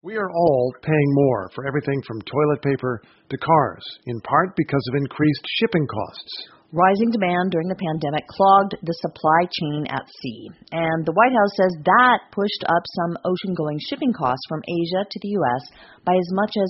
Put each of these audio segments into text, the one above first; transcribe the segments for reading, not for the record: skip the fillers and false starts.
We are all paying more for everything from toilet paper to cars, in part because of increased shipping costs. Rising demand during the pandemic clogged the supply chain at sea, and the White House says that pushed up some ocean-going shipping costs from Asia to the U.S. by as much as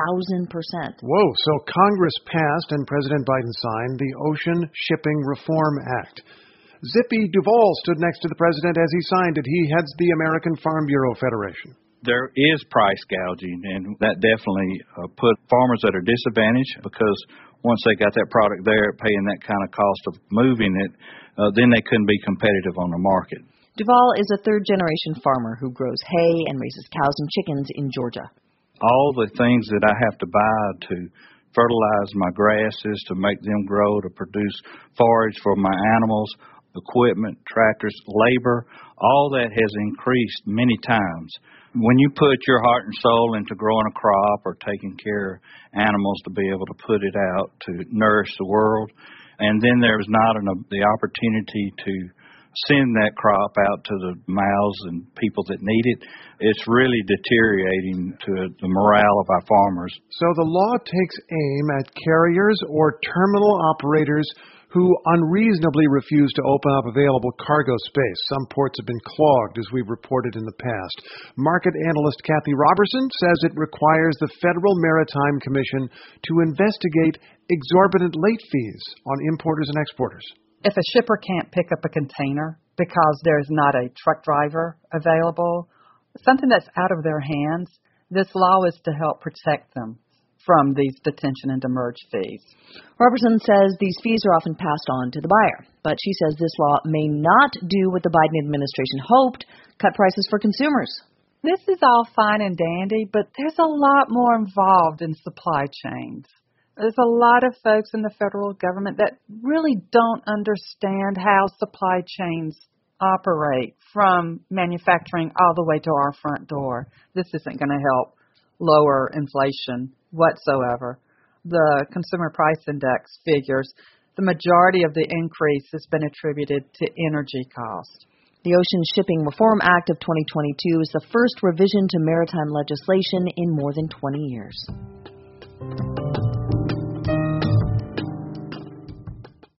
1,000%. Whoa, so Congress passed and President Biden signed the Ocean Shipping Reform Act. Zippy Duvall stood next to the president as he signed it. He heads the American Farm Bureau Federation. There is price gouging, and that definitely put farmers at a disadvantage because once they got that product there, paying that kind of cost of moving it, then they couldn't be competitive on the market. Duvall is a third-generation farmer who grows hay and raises cows and chickens in Georgia. All the things that I have to buy to fertilize my grasses, to make them grow, to produce forage for my animals, equipment, tractors, labor, all that has increased many times. When you put your heart and soul into growing a crop or taking care of animals to be able to put it out to nourish the world, and then there's not the opportunity to send that crop out to the mouths and people that need it, it's really deteriorating to the morale of our farmers. So the law takes aim at carriers or terminal operators who unreasonably refuse to open up available cargo space. Some ports have been clogged, as we've reported in the past. Market analyst Kathy Robertson says it requires the Federal Maritime Commission to investigate exorbitant late fees on importers and exporters. If a shipper can't pick up a container because there's not a truck driver available, something that's out of their hands, this law is to help protect them from these detention and demurrage fees. Robertson says these fees are often passed on to the buyer, but she says this law may not do what the Biden administration hoped, cut prices for consumers. This is all fine and dandy, but there's a lot more involved in supply chains. There's a lot of folks in the federal government that really don't understand how supply chains operate from manufacturing all the way to our front door. This isn't going to help lower inflation whatsoever. The Consumer Price Index figures the majority of the increase has been attributed to energy cost. The Ocean Shipping Reform Act of 2022 is the first revision to maritime legislation in more than 20 years.